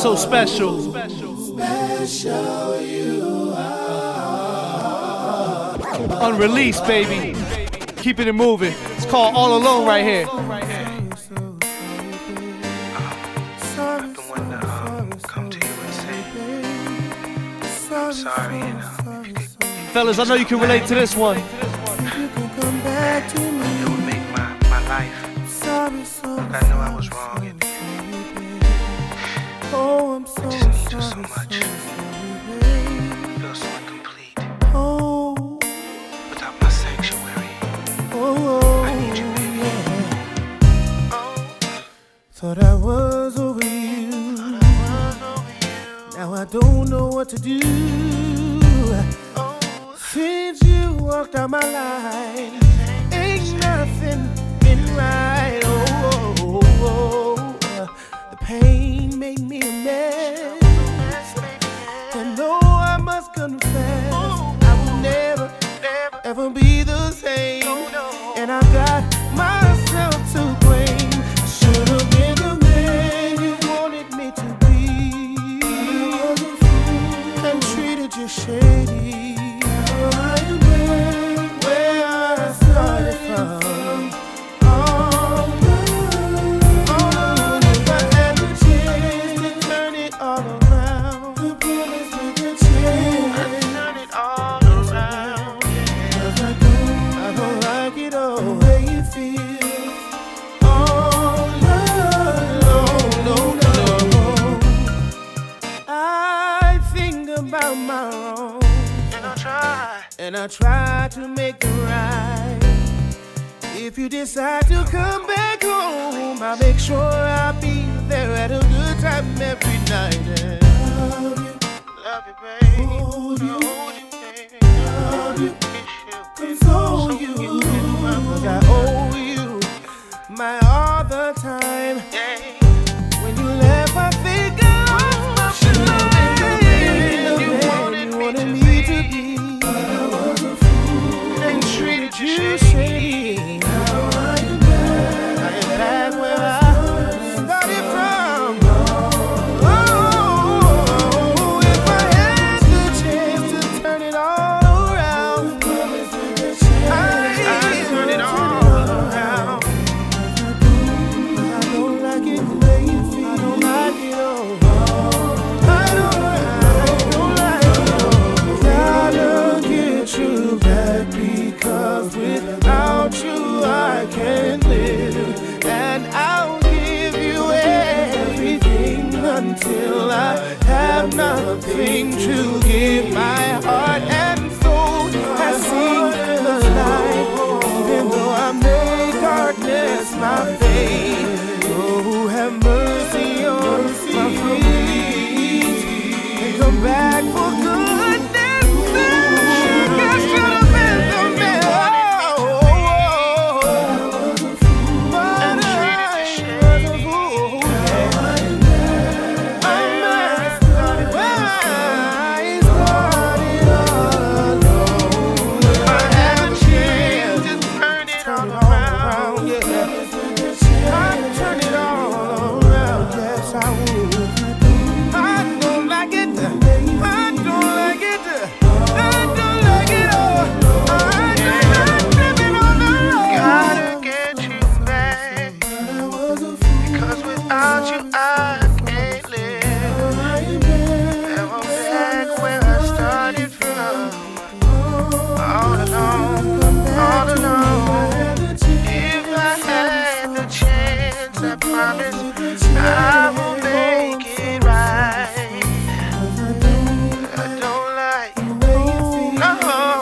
so special. Special you are. Unreleased, baby. Keeping it moving. It's called All Alone right here. I've been wanting to come to you and say I'm sorry, and if you could, Fellas, I know you can relate to this one. it would make my life. Look, I know I was wrong, and I just need you so much. I feel so incomplete without my sanctuary. I need you, baby. Thought I was over you. Now I don't know what to do. Since you walked out my life, ain't nothing been right. The pain made me a mess. And though I must confess, I will never, ever be the same. And I got myself to blame. I should have been the man you wanted me to be, and treated you shady. Now I am where I started from. If I had the chance to turn it all around, the promise with the chance to turn it all around. 'Cause I don't like it all the way you feel. Oh no. I think about my wrong, and I try to make it right. If you decide to come back home, I'll make sure I'll be there at a good time every night. And love you, baby. Hold you, baby. Love you, console you. Cause I owe you my all the time. When you left, I think I should have been the man you wanted me to be, and treated you shady. Now I am back where I started from. Oh, if I had the chance to turn it all around, I'd turn it all around. I don't like it the way you feel. I don't like it all. I don't like it all. Gotta get you back, because without you I can't live. And I'll give you everything until I have nothing to give. My heart and soul has seen the light, even though I make darkness my fate. Oh, have mercy on my feet and come back for goodness sake. I should have been the man. But I was a fool. I started where I started alone. I had a chance to turn it all around. Yeah, I'd turn it all around. Yes, I would. I don't like it. I don't like it. I don't like it all. I'm living on the road. Gotta get you back, because without you I can't live. And I'm back where I started from. All alone. If I had the chance, I promise I will make it right. I don't like it. No.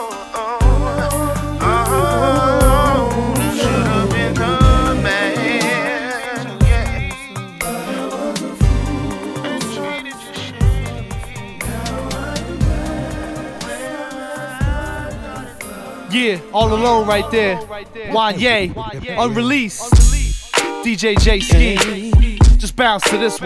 Should have been the man. Yeah. And treated you shady. Yeah, All Alone right there. Wanye, Unreleased. DJ J Ski. Just bounce to this one.